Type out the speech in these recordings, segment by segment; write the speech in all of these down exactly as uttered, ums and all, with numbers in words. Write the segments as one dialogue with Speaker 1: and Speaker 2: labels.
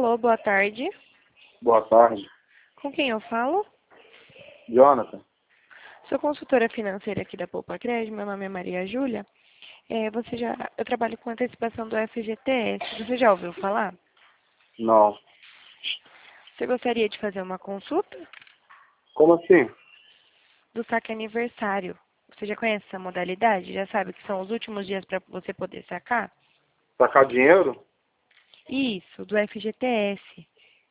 Speaker 1: Alô, boa tarde.
Speaker 2: Boa tarde.
Speaker 1: Com quem eu falo?
Speaker 2: Jonathan?
Speaker 1: Sou consultora financeira aqui da Poupa Crédito, meu nome é Maria Júlia. É, você já, eu trabalho com antecipação do F G T S. Você já ouviu falar?
Speaker 2: Não.
Speaker 1: Você gostaria de fazer uma consulta
Speaker 2: Como assim?
Speaker 1: do saque aniversário? Você já conhece essa modalidade? Já sabe que são os últimos dias para você poder sacar?
Speaker 2: Sacar dinheiro?
Speaker 1: Isso, do F G T S.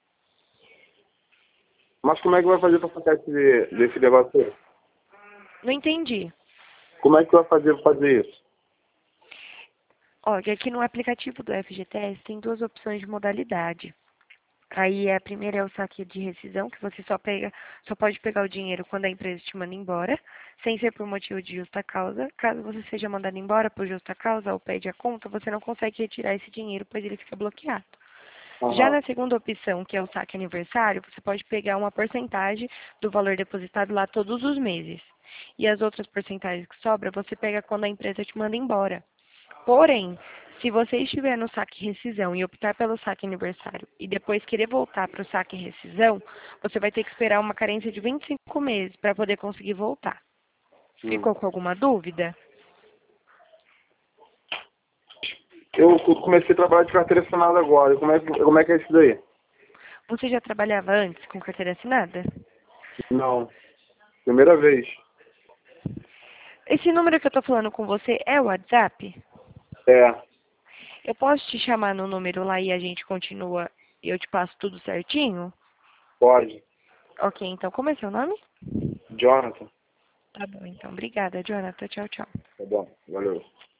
Speaker 2: Mas como é que vai fazer pra sacar esse, desse negócio aí?
Speaker 1: Não entendi.
Speaker 2: Como é que vai fazer pra fazer isso?
Speaker 1: Olha, aqui no aplicativo do F G T S tem duas opções de modalidade. Aí a primeira é o saque de rescisão, que você só pega, só pode pegar o dinheiro quando a empresa te manda embora, sem ser por motivo de justa causa. Caso você seja mandado embora por justa causa ou pede a conta, você não consegue retirar esse dinheiro, pois ele fica bloqueado. Já
Speaker 2: Aham.
Speaker 1: na segunda opção, que é o saque aniversário, você pode pegar uma porcentagem do valor depositado lá todos os meses. E as outras porcentagens que sobram, você pega quando a empresa te manda embora. Porém, se você estiver no saque rescisão e optar pelo saque aniversário e depois querer voltar para o saque rescisão, você vai ter que esperar uma carência de vinte e cinco meses para poder conseguir voltar.
Speaker 2: Hum.
Speaker 1: Ficou com alguma dúvida?
Speaker 2: Eu comecei a trabalhar de carteira assinada agora. Como é, que- como é que é isso daí?
Speaker 1: Você já trabalhava antes com carteira assinada?
Speaker 2: Não. Primeira vez.
Speaker 1: Esse número que eu estou falando com você é o WhatsApp?
Speaker 2: É.
Speaker 1: Eu posso te chamar no número lá e a gente continua e eu te passo tudo certinho?
Speaker 2: Pode.
Speaker 1: Ok, então como é seu nome?
Speaker 2: Jonathan.
Speaker 1: Tá bom, então. Obrigada, Jonathan. Tchau, tchau.
Speaker 2: Tá bom. Valeu.